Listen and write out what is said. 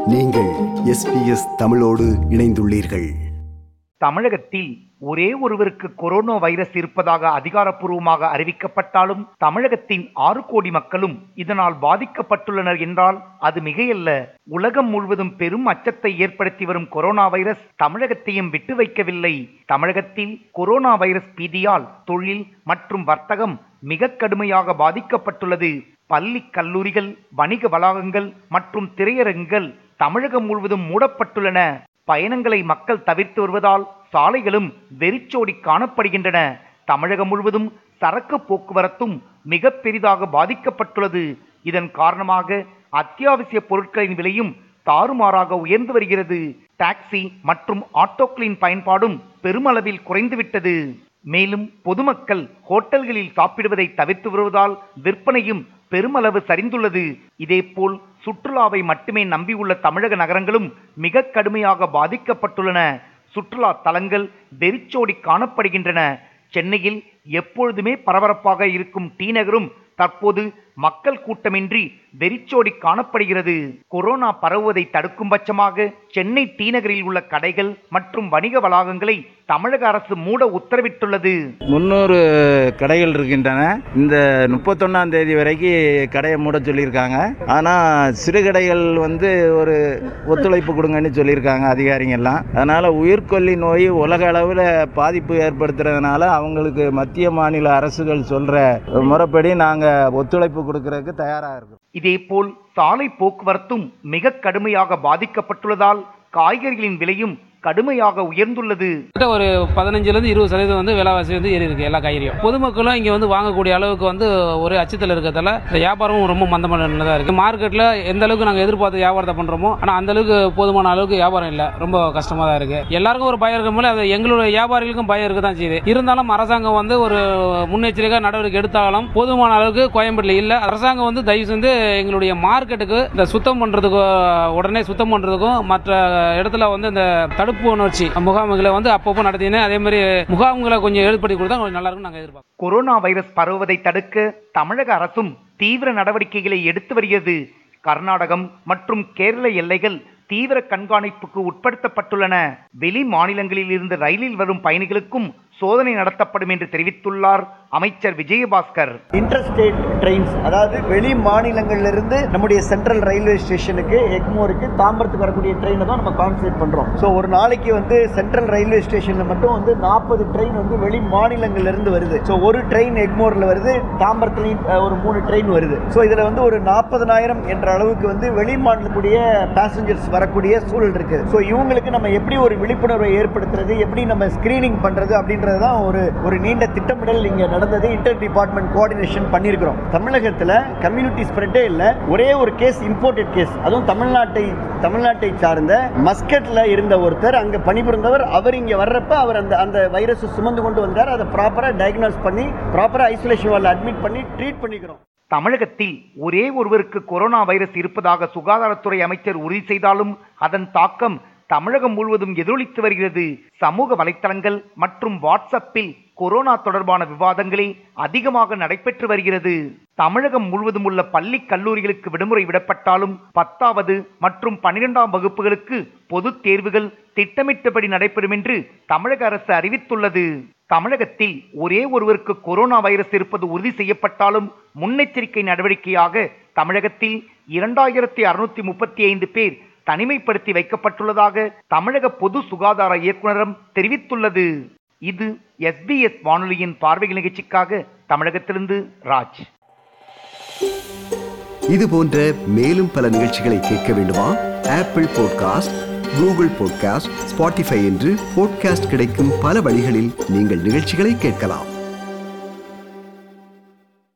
நீங்கள் SBS தமிழோடு இணைந்துள்ளீர்கள். தமிழகத்தில் ஒரே ஒருவருக்கு கொரோனா வைரஸ் இருப்பதாக அதிகாரப்பூர்வமாக அறிவிக்கப்பட்டாலும் தமிழகத்தின் 6 கோடி மக்களும் இதனால் பாதிக்கப்பட்டுள்ளனர் என்றால் அது மிகையல்ல. உலகம் முழுவதும் பெரும் அச்சத்தை ஏற்படுத்தி வரும் கொரோனா வைரஸ் தமிழகத்தையும் விட்டு வைக்கவில்லை. தமிழகத்தில் கொரோனா வைரஸ் பீதியால் தொழில் மற்றும் வர்த்தகம் மிக கடுமையாக பாதிக்கப்பட்டுள்ளது. பள்ளி, கல்லூரிகள், வணிக வளாகங்கள் மற்றும் திரையரங்குகள் தமிழகம் முழுவதும் மூடப்பட்டுள்ளன. பயணங்களை மக்கள் தவிர்த்து வருவதால் சாலைகளும் வெறிச்சோடி காணப்படுகின்றன. தமிழகம் முழுவதும் சரக்கு போக்குவரத்தும் மிக பெரிதாக பாதிக்கப்பட்டுள்ளது. இதன் காரணமாக அத்தியாவசிய பொருட்களின் விலையும் தாறுமாறாக உயர்ந்து வருகிறது. டாக்ஸி மற்றும் ஆட்டோக்களின் பயன்பாடும் பெருமளவில் குறைந்துவிட்டது. மேலும் பொதுமக்கள் ஹோட்டல்களில் சாப்பிடுவதை தவிர்த்து வருவதால் விற்பனையும் பெருமளவு சரிந்துள்ளது. இதேபோல் சுற்றுலாவை மட்டுமே நம்பியுள்ள தமிழக நகரங்களும் மிக கடுமையாக பாதிக்கப்பட்டுள்ளன. சுற்றுலா தலங்கள் வெறிச்சோடி காணப்படுகின்றன. சென்னையில் எப்பொழுதுமே பரபரப்பாக இருக்கும் டி நகரும் தற்போது மக்கள் கூட்டமின்றி வெறிச்சோடி காணப்படுகிறது. கொரோனா பரவுவதை தடுக்கும் பட்சமாக சென்னை டி நகரில் உள்ள கடைகள் மற்றும் வணிக வளாகங்களை தமிழக அரசு மூட உத்தரவிட்டுள்ளது. 300 கடைகள் இருக்கின்றன. இந்த 31ஆம் தேதி வரைக்கும் கடையை மூட சொல்லியிருக்காங்க. ஆனால் சிறு கடைகள் ஒரு ஒத்துழைப்பு கொடுங்கன்னு சொல்லியிருக்காங்க அதிகாரிங்கெல்லாம். அதனால் உயிர்கொல்லி நோய் உலக அளவில் பாதிப்பு ஏற்படுத்துறதுனால அவங்களுக்கு மத்திய மாநில அரசுகள் சொல்கிற முறைப்படி நாங்கள் ஒத்துழைப்பு கொடுக்கறதுக்கு தயாராக இருக்கும். இதேபோல் சாலை போக்குவரத்தும் மிக கடுமையாக பாதிக்கப்பட்டுள்ளதால் காய்கறிகளின் விலையும் கடுமையாக உயர்ந்துள்ளது. ஒரு 15-20% விலைவாசி ஏறி இருக்கு எல்லா காய்கறியும். பொதுமக்களும் இங்க வாங்கக்கூடிய அளவுக்கு ஒரு அச்சத்தில் இருக்கிறதால வியாபாரமும் ரொம்ப மந்தமான இருக்கு. மார்க்கெட்ல எந்த அளவுக்கு நாங்கள் எதிர்பார்த்து வியாபாரத்தை பண்றோமோ ஆனா அந்த அளவுக்கு போதுமான அளவுக்கு வியாபாரம் இல்லை. ரொம்ப கஷ்டமா தான் இருக்கு. எல்லாருக்கும் ஒரு பயம் இருக்கும் போல அது எங்களுடைய வியாபாரிகளுக்கும் பயம் இருக்க தான் செய்யுது. இருந்தாலும் அரசாங்கம் ஒரு முன்னெச்சரிக்கை நடவடிக்கை எடுத்தாலும் போதுமான அளவுக்கு கோயம்பேட்டில் இல்லை. அரசாங்கம் தயவு செஞ்சு எங்களுடைய மார்க்கெட்டுக்கு இந்த சுத்தம் பண்றதுக்கு உடனே சுத்தம் பண்றதுக்கும் மற்ற இடத்துல இந்த தடுப்பு உணர்ச்சி முகாம்களை அப்பப்போ நடத்தினேன். அதே மாதிரி முகாம்களை கொஞ்சம் ஏற்படுத்தி கொடுத்தா கொஞ்சம் நல்லா இருக்கும் நாங்கள் எதிர்பார்க்கிறோம். கொரோனா வைரஸ் பரவுவதை தடுக்க தமிழக அரசும் தீவிர நடவடிக்கைகளை எடுத்து வருகிறது. கர்நாடகம் மற்றும் கேரள எல்லைகள் தீவிர கண்காணிப்புக்கு உட்படுத்தப்பட்டுள்ளன. வெளி மாநிலங்களில் இருந்து ரயிலில் வரும் பயணிகளுக்கும் சோதனை நடத்தப்படும் என்று தெரிவித்துள்ளார் அமைச்சர் விஜயபாஸ்கர். இன்டர்ஸ்டேட் ட்ரெயின்ஸ், அதாவது வெளி மாநிலங்களிலிருந்து நம்முடைய சென்ட்ரல் ரயில்வே ஸ்டேஷனுக்கு எக்மோருக்கு தாம்பரத்துக்கு வரக்கூடிய ட்ரெயினை தான் நம்ம கான்சன்ட்ரேட் பண்றோம். ஸோ ஒரு நாளைக்கு சென்ட்ரல் ரயில்வே ஸ்டேஷன்ல மட்டும் 40 ட்ரெயின் வெளி மாநிலங்களிலிருந்து வருது. ஸோ ஒரு ட்ரெயின் எக்மோர்ல வருது, தாம்பரத்துலையும் ஒரு 3 ட்ரெயின் வருது. ஸோ இதுல ஒரு 40,000 என்ற அளவுக்கு வெளி மாநிலக்கூடிய பேசஞ்சர்ஸ் வரக்கூடிய சூழல் இருக்கு. ஸோ இவங்களுக்கு நம்ம எப்படி ஒரு விழிப்புணர்வை ஏற்படுத்துறது, எப்படி நம்ம ஸ்கிரீனிங் பண்றது அப்படின்றதுதான் ஒரு நீண்ட திட்டமிடல் இங்க நடந்தது. இன்டர் டிபார்ட்மெண்ட் கோஆர்டினேஷன் பண்ணியிருக்கிறோம். தமிழகத்தில் கம்யூனிட்டி ஸ்ப்ரெட்டே இல்லை. ஒரே ஒரு கேஸ் இம்போர்ட்டட் கேஸ், அதுவும் தமிழ்நாட்டை சார்ந்த மஸ்கட்ல இருந்த ஒருத்தர் அங்க பணிபுரிந்தவர். அவர் இங்க வர்றப்ப அவர் அந்த வைரஸ் சுமந்து கொண்டு வந்தார். அதை ப்ராப்பரா டயக்னோஸ் பண்ணி ப்ராப்பரா ஐசோலேஷன் வார்டில் அட்மிட் பண்ணி ட்ரீட் பண்ணிக்கிறோம். தமிழகத்தில் ஒரே ஒருவருக்கு கொரோனா வைரஸ் இருப்பதாக சுகாதாரத்துறை அமைச்சர் உறுதி செய்தாலும் அதன் தாக்கம் தமிழகம் முழுவதும் எதிரொலித்து வருகிறது. சமூக வலைத்தளங்கள் மற்றும் வாட்ஸ்அப்பில் கொரோனா தொடர்பான விவாதங்களே அதிகமாக நடைபெற்று வருகிறது. தமிழகம் முழுவதும் உள்ள பள்ளி, கல்லூரிகளுக்கு விடுமுறை விடப்பட்டாலும் 10வது மற்றும் 12ஆம் வகுப்புகளுக்கு பொது தேர்வுகள் திட்டமிட்டபடி நடைபெறும் என்று தமிழக அரசு அறிவித்துள்ளது. தமிழகத்தில் ஒரே ஒருவருக்கு கொரோனா வைரஸ் இருப்பது உறுதி செய்யப்பட்டாலும் முன்னெச்சரிக்கை நடவடிக்கையாக தமிழகத்தில் 2635 பேர் தனிமைப்படுத்தி வைக்கப்பட்டுள்ளதாக தமிழக பொது சுகாதார இயக்குநரம் தெரிவித்துள்ளது. இது SBS வானொலியின் பார்வைகள் நிகழ்ச்சிக்காக தமிழகத்திலிருந்து ராஜ். இது போன்ற மேலும் பல நிகழ்ச்சிகளை கேட்க வேண்டுமா? Apple podcast, Google podcast, Spotify என்று பாட்காஸ்ட் கிடைக்கும் பல வழிகளில் நீங்கள் நிகழ்ச்சிகளை கேட்கலாம்.